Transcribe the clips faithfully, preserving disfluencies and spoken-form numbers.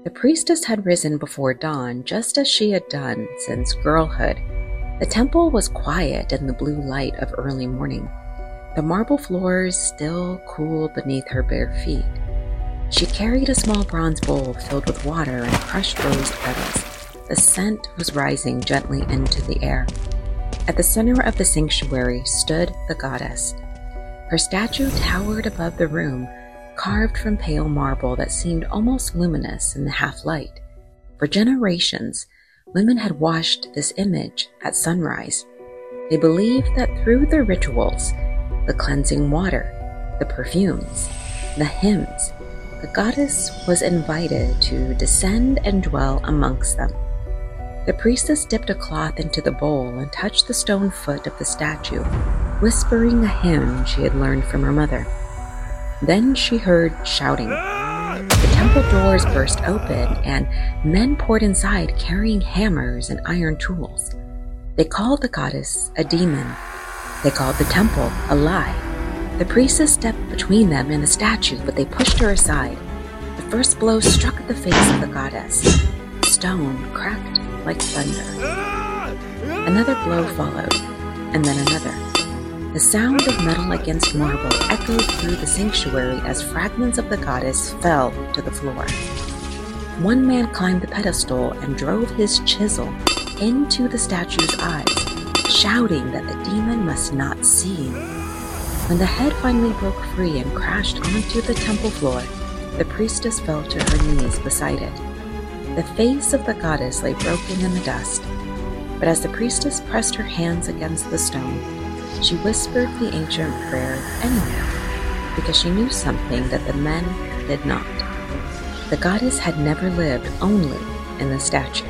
The priestess had risen before dawn, just as she had done since girlhood. The temple was quiet in the blue light of early morning. The marble floors still cool beneath her bare feet. She carried a small bronze bowl filled with water and crushed rose petals. The scent was rising gently into the air. At the center of the sanctuary stood the goddess. Her statue towered above the room, carved from pale marble that seemed almost luminous in the half-light. For generations, women had washed this image at sunrise. They believed that through the rituals, the cleansing water, the perfumes, the hymns, the goddess was invited to descend and dwell amongst them. The priestess dipped a cloth into the bowl and touched the stone foot of the statue, whispering a hymn she had learned from her mother. Then she heard shouting. The temple doors burst open, and men poured inside carrying hammers and iron tools. They called the goddess a demon. They called the temple a lie. The priestess stepped between them and the statue, but they pushed her aside. The first blow struck at the face of the goddess. Stone cracked like thunder. Another blow followed, and then another. The sound of metal against marble echoed through the sanctuary as fragments of the goddess fell to the floor. One man climbed the pedestal and drove his chisel into the statue's eyes, shouting that the demon must not see. When the head finally broke free and crashed onto the temple floor, the priestess fell to her knees beside it. The face of the goddess lay broken in the dust, but as the priestess pressed her hands against the stone, she whispered the ancient prayer anyway, because she knew something that the men did not. The goddess had never lived only in the statue.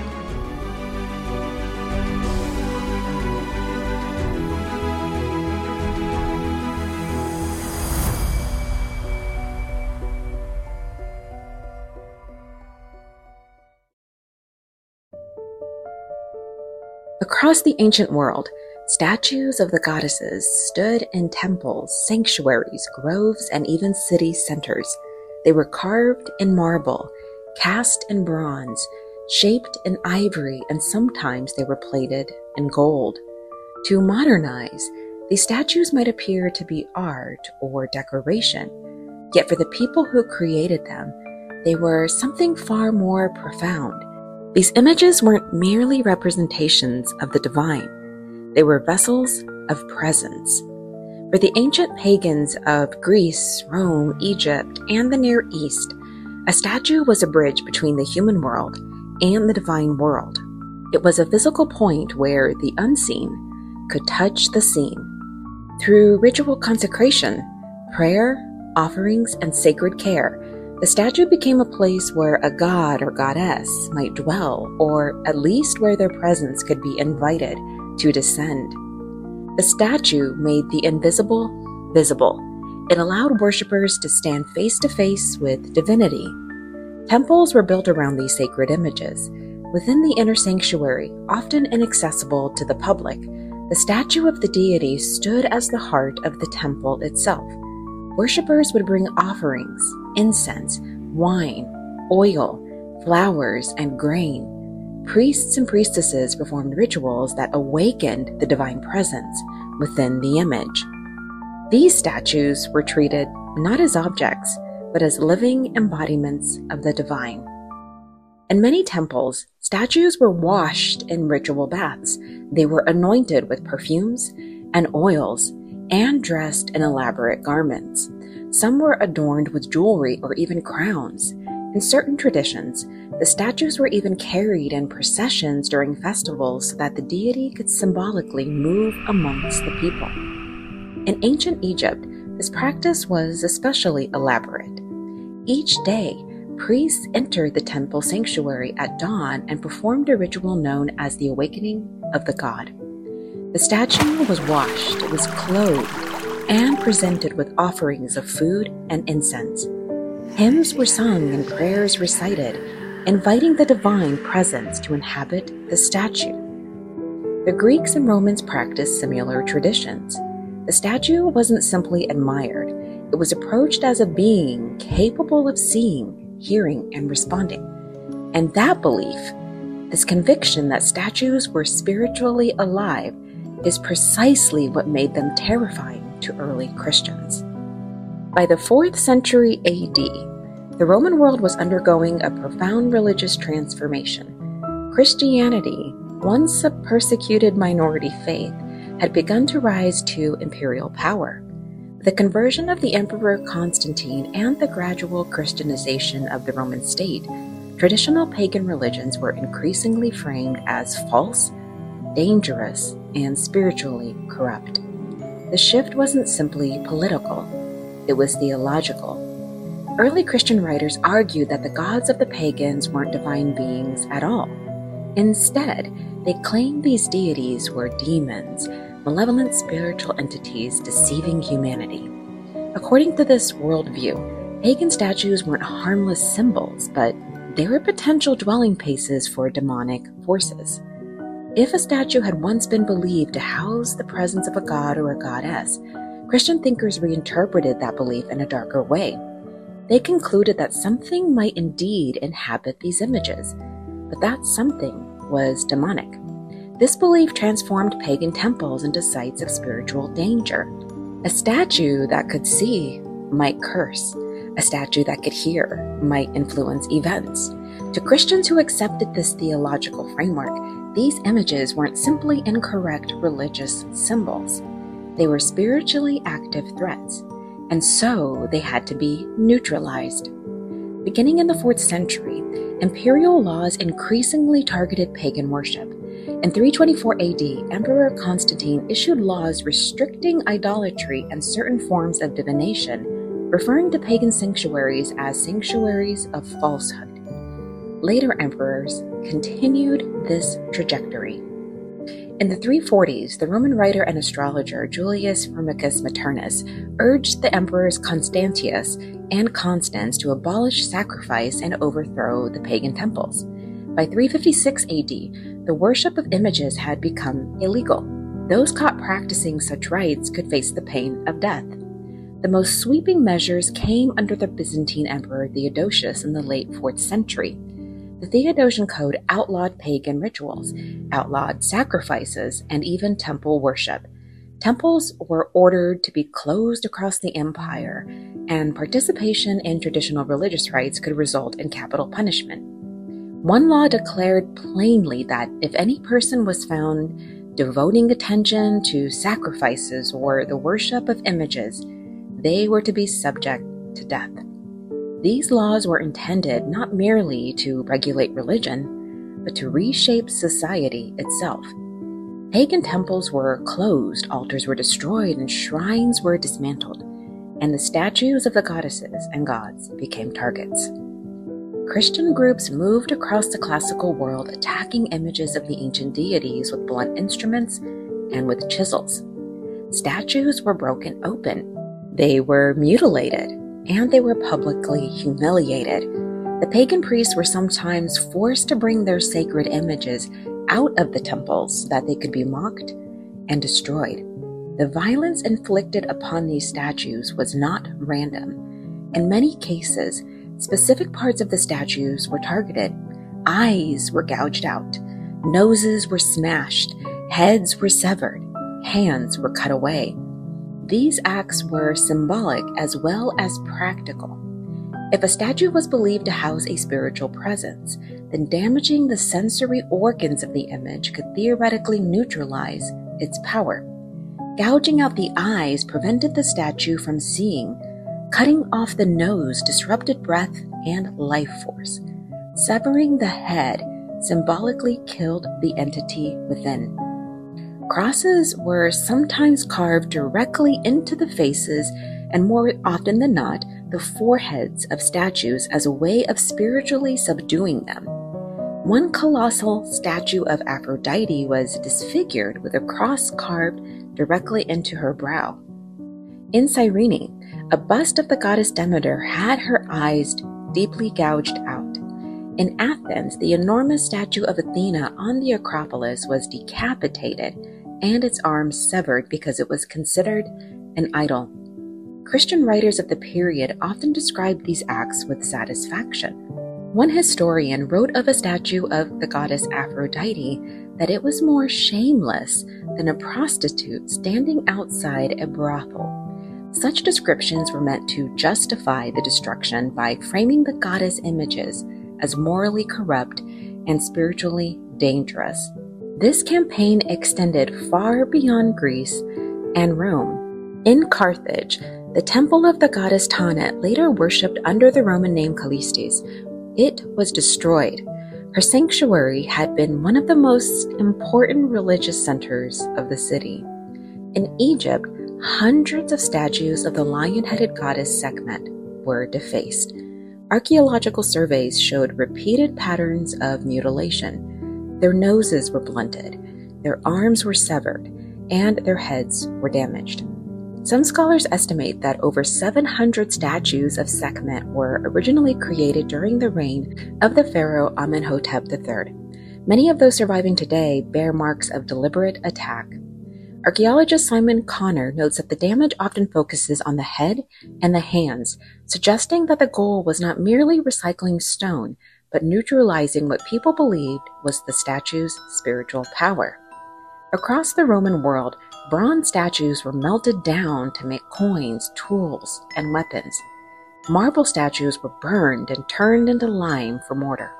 Across the ancient world, statues of the goddesses stood in temples, sanctuaries, groves, and even city centers. They were carved in marble, cast in bronze, shaped in ivory, and sometimes they were plated in gold. To modernize, these statues might appear to be art or decoration, yet for the people who created them, they were something far more profound. These images weren't merely representations of the divine. They were vessels of presence. For the ancient pagans of Greece, Rome, Egypt, and the Near East, a statue was a bridge between the human world and the divine world. It was a physical point where the unseen could touch the seen. Through ritual consecration, prayer, offerings, and sacred care, the statue became a place where a god or goddess might dwell, or at least where their presence could be invited to descend. The statue made the invisible visible. It allowed worshippers to stand face to face with divinity. Temples were built around these sacred images. Within the inner sanctuary, often inaccessible to the public, the statue of the deity stood as the heart of the temple itself. Worshippers would bring offerings, incense, wine, oil, flowers, and grain. Priests and priestesses performed rituals that awakened the divine presence within the image. These statues were treated not as objects, but as living embodiments of the divine. In many temples, statues were washed in ritual baths. They were anointed with perfumes and oils and dressed in elaborate garments. Some were adorned with jewelry or even crowns. In certain traditions, the statues were even carried in processions during festivals so that the deity could symbolically move amongst the people. In ancient Egypt, this practice was especially elaborate. Each day, priests entered the temple sanctuary at dawn and performed a ritual known as the awakening of the god. The statue was washed, it was clothed, and presented with offerings of food and incense. Hymns were sung and prayers recited, inviting the divine presence to inhabit the statue. The Greeks and Romans practiced similar traditions. The statue wasn't simply admired, it was approached as a being capable of seeing, hearing, and responding. And that belief, this conviction that statues were spiritually alive, is precisely what made them terrifying to early Christians. By the fourth century A D, the Roman world was undergoing a profound religious transformation. Christianity, once a persecuted minority faith, had begun to rise to imperial power. The conversion of the Emperor Constantine and the gradual Christianization of the Roman state, traditional pagan religions were increasingly framed as false, dangerous, and spiritually corrupt. The shift wasn't simply political, it was theological. Early Christian writers argued that the gods of the pagans weren't divine beings at all. Instead, they claimed these deities were demons, malevolent spiritual entities deceiving humanity. According to this worldview, pagan statues weren't harmless symbols, but they were potential dwelling places for demonic forces. If a statue had once been believed to house the presence of a god or a goddess, Christian thinkers reinterpreted that belief in a darker way. They concluded that something might indeed inhabit these images, but that something was demonic. This belief transformed pagan temples into sites of spiritual danger. A statue that could see might curse. A statue that could hear might influence events. To Christians who accepted this theological framework, these images weren't simply incorrect religious symbols. They were spiritually active threats, and so they had to be neutralized. Beginning in the fourth century, imperial laws increasingly targeted pagan worship. In three twenty-four A D, Emperor Constantine issued laws restricting idolatry and certain forms of divination, referring to pagan sanctuaries as sanctuaries of falsehood. Later emperors continued this trajectory. In the three forties, the Roman writer and astrologer Julius Firmicus Maternus urged the emperors Constantius and Constans to abolish sacrifice and overthrow the pagan temples. By three fifty-six A D, the worship of images had become illegal. Those caught practicing such rites could face the pain of death. The most sweeping measures came under the Byzantine Emperor Theodosius in the late fourth century. The Theodosian Code outlawed pagan rituals, outlawed sacrifices, and even temple worship. Temples were ordered to be closed across the empire, and participation in traditional religious rites could result in capital punishment. One law declared plainly that if any person was found devoting attention to sacrifices or the worship of images, they were to be subject to death. These laws were intended not merely to regulate religion, but to reshape society itself. Pagan temples were closed, altars were destroyed, and shrines were dismantled, and the statues of the goddesses and gods became targets. Christian groups moved across the classical world, attacking images of the ancient deities with blunt instruments and with chisels. Statues were broken open, they were mutilated, and they were publicly humiliated. The pagan priests were sometimes forced to bring their sacred images out of the temples so that they could be mocked and destroyed. The violence inflicted upon these statues was not random. In many cases, specific parts of the statues were targeted. Eyes were gouged out, noses were smashed, heads were severed, hands were cut away. These acts were symbolic as well as practical. If a statue was believed to house a spiritual presence, then damaging the sensory organs of the image could theoretically neutralize its power. Gouging out the eyes prevented the statue from seeing. Cutting off the nose disrupted breath and life force. Severing the head symbolically killed the entity within. Crosses were sometimes carved directly into the faces and more often than not, the foreheads of statues as a way of spiritually subduing them. One colossal statue of Aphrodite was disfigured with a cross carved directly into her brow. In Cyrene, a bust of the goddess Demeter had her eyes deeply gouged out. In Athens, the enormous statue of Athena on the Acropolis was decapitated and its arms severed because it was considered an idol. Christian writers of the period often described these acts with satisfaction. One historian wrote of a statue of the goddess Aphrodite that it was more shameless than a prostitute standing outside a brothel. Such descriptions were meant to justify the destruction by framing the goddess images as morally corrupt and spiritually dangerous. This campaign extended far beyond Greece and Rome. In Carthage, the temple of the goddess Tanit, later worshipped under the Roman name Callistes, it was destroyed. Her sanctuary had been one of the most important religious centers of the city. In Egypt, hundreds of statues of the lion-headed goddess Sekhmet were defaced. Archaeological surveys showed repeated patterns of mutilation. Their noses were blunted, their arms were severed, and their heads were damaged. Some scholars estimate that over seven hundred statues of Sekhmet were originally created during the reign of the pharaoh Amenhotep the third. Many of those surviving today bear marks of deliberate attack. Archaeologist Simon Connor notes that the damage often focuses on the head and the hands, suggesting that the goal was not merely recycling stone, but neutralizing what people believed was the statue's spiritual power. Across the Roman world, bronze statues were melted down to make coins, tools, and weapons. Marble statues were burned and turned into lime for mortar.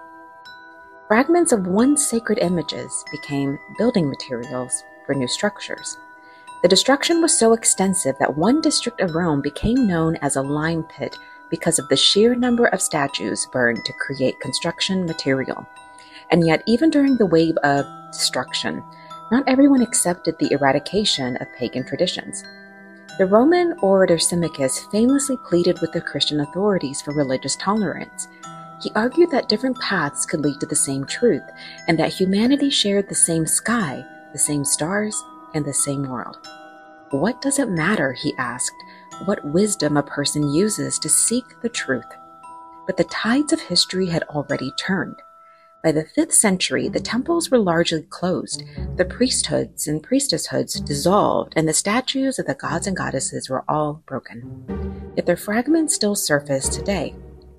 Fragments of once sacred images became building materials for new structures. The destruction was so extensive that one district of Rome became known as a lime pit because of the sheer number of statues burned to create construction material. And yet, even during the wave of destruction, not everyone accepted the eradication of pagan traditions. The Roman orator Symmachus famously pleaded with the Christian authorities for religious tolerance. He argued that different paths could lead to the same truth, and that humanity shared the same sky, the same stars, and the same world. What does it matter, he asked, what wisdom a person uses to seek the truth? But the tides of history had already turned. By the fifth century, the temples were largely closed, the priesthoods and priestesshoods dissolved, and the statues of the gods and goddesses were all broken. Yet their fragments still surface today.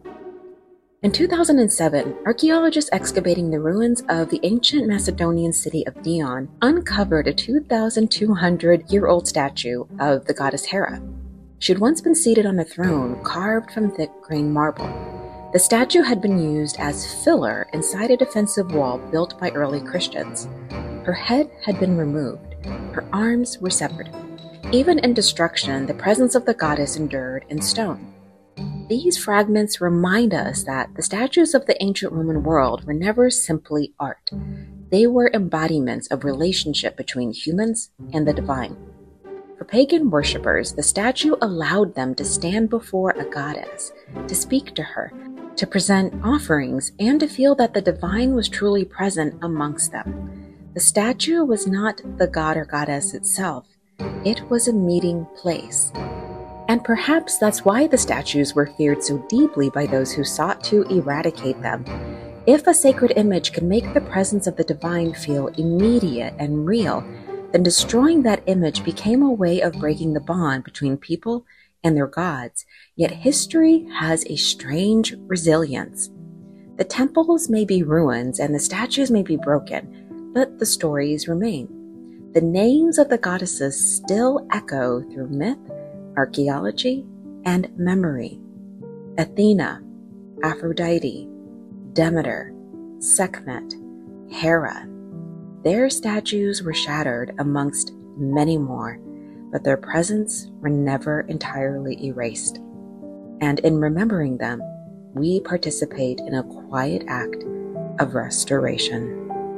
In two thousand seven, archaeologists excavating the ruins of the ancient Macedonian city of Dion uncovered a two thousand two hundred year old statue of the goddess Hera. She had once been seated on a throne carved from thick grained marble. The statue had been used as filler inside a defensive wall built by early Christians. Her head had been removed. Her arms were severed. Even in destruction, the presence of the goddess endured in stone. These fragments remind us that the statues of the ancient Roman world were never simply art. They were embodiments of relationship between humans and the divine. For pagan worshippers, the statue allowed them to stand before a goddess, to speak to her, to present offerings, and to feel that the divine was truly present amongst them. The statue was not the god or goddess itself. It was a meeting place. And perhaps that's why the statues were feared so deeply by those who sought to eradicate them. If a sacred image could make the presence of the divine feel immediate and real, then destroying that image became a way of breaking the bond between people and their gods. Yet history has a strange resilience. The temples may be ruins and the statues may be broken, but the stories remain. The names of the goddesses still echo through myth, archaeology, and memory. Athena, Aphrodite, Demeter, Sekhmet, Hera. Their statues were shattered amongst many more, but their presence were never entirely erased. And in remembering them, we participate in a quiet act of restoration.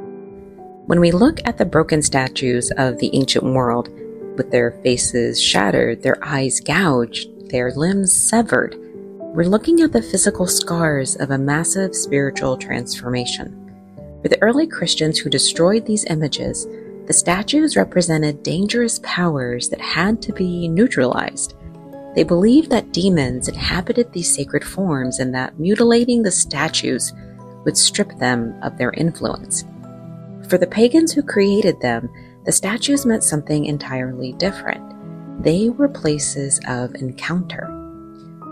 When we look at the broken statues of the ancient world, with their faces shattered, their eyes gouged, their limbs severed, we're looking at the physical scars of a massive spiritual transformation. For the early Christians who destroyed these images, the statues represented dangerous powers that had to be neutralized. They believed that demons inhabited these sacred forms and that mutilating the statues would strip them of their influence. For the pagans who created them, the statues meant something entirely different. They were places of encounter.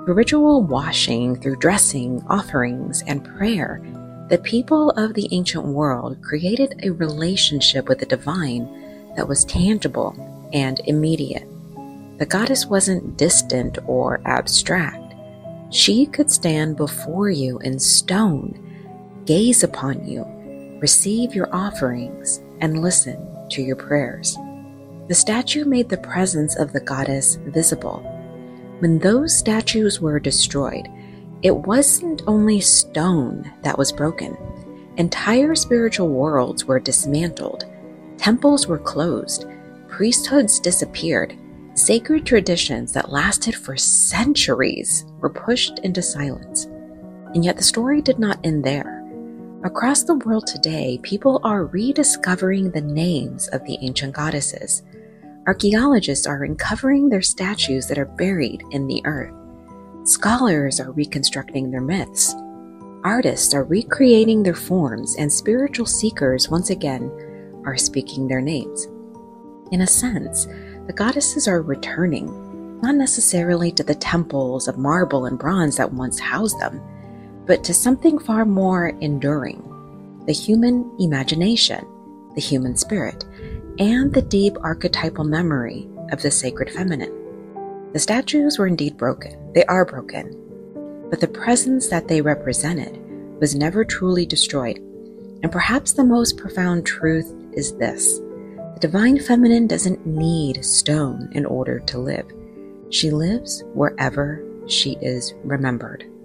Through ritual washing, through dressing, offerings, and prayer, the people of the ancient world created a relationship with the divine that was tangible and immediate. The goddess wasn't distant or abstract. She could stand before you in stone, gaze upon you, receive your offerings, and listen to your prayers. The statue made the presence of the goddess visible. When those statues were destroyed, it wasn't only stone that was broken. Entire spiritual worlds were dismantled. Temples were closed. Priesthoods disappeared. Sacred traditions that lasted for centuries were pushed into silence. And yet the story did not end there. Across the world today, people are rediscovering the names of the ancient goddesses. Archaeologists are uncovering their statues that are buried in the earth. Scholars are reconstructing their myths. Artists are recreating their forms, and spiritual seekers once again are speaking their names. In a sense, the goddesses are returning, not necessarily to the temples of marble and bronze that once housed them, but to something far more enduring: the human imagination, the human spirit, and the deep archetypal memory of the sacred feminine. The statues were indeed broken. They are broken. But the presence that they represented was never truly destroyed. And perhaps the most profound truth is this: the divine feminine doesn't need stone in order to live. She lives wherever she is remembered.